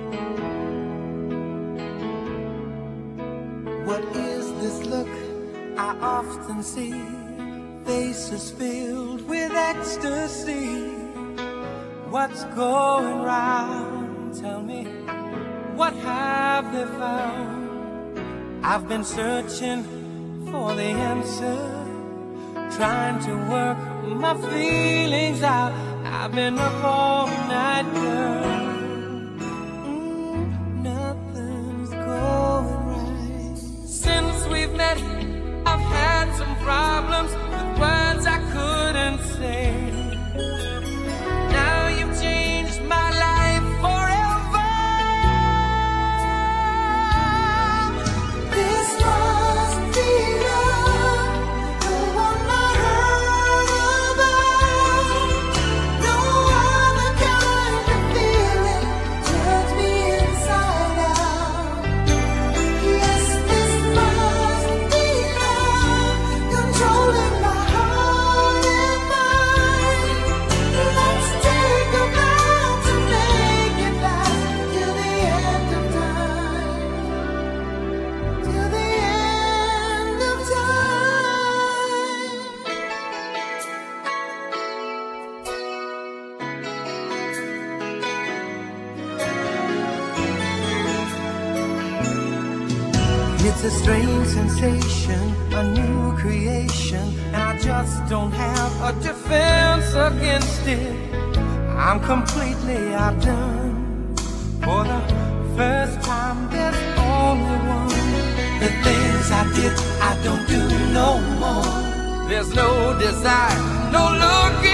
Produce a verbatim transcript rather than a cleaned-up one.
What is this look I often see? Faces filled with ecstasy. What's going round? Tell me, what have they found? I've been searching for the answer, trying to work my feelings out. I've been up all night, girl. Mm, nothing's going right. Since we've met, I've had some problems with words I couldn't say. Now you've changed my life forever. This must be love, the one I heard about. No other kind of feeling turns me inside out. Yes, this must be love, controlling my heart and mind. Let's take a vow to make it last till the end of time. Till the end of time. It's a strange sensation, a new creation, and I just don't have a defense against it. I'm completely outdone. For the first time, there's only one. The things I did, I don't do no more. There's no desire, no looking